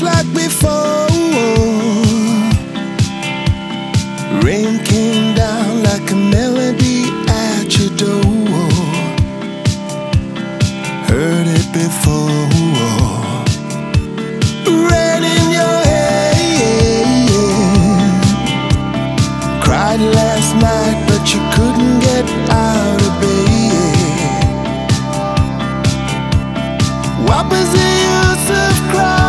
just like before. Rain came down like a melody at your door. Heard it before. Rain in your hair. Cried last night, but you couldn't get out of bed. What was the use of crying?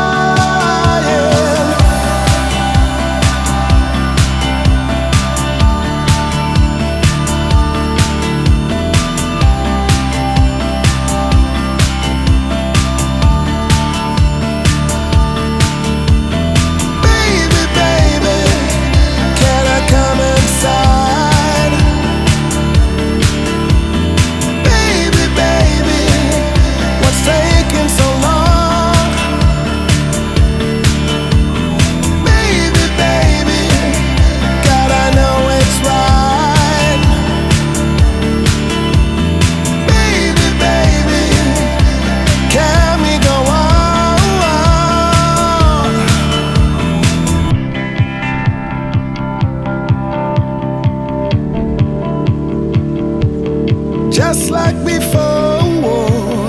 Just like before,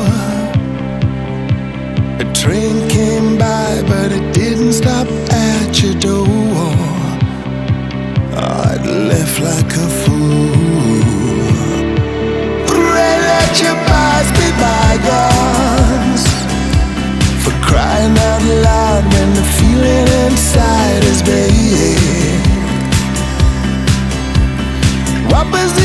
a train came by, but it didn't stop at your door. I'd left like a fool. Pray let your past be bygones. For crying out loud when the feeling inside is big. What was the